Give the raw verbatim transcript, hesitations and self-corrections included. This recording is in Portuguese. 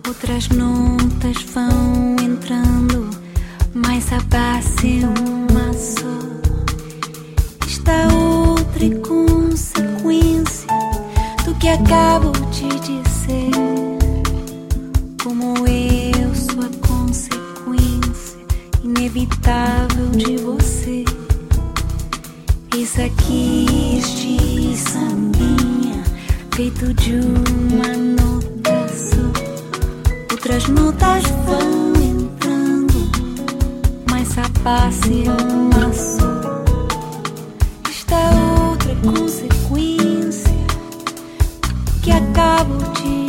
Outras notas vão entrando, mas a base é uma só. Esta outra é consequência do que acabo de dizer. Como eu sou a consequência inevitável de você. Eis aqui este sambinha feito de uma nota só. Outras notas vão entrando, mas a base é uma só. Esta outra é consequência que acabo de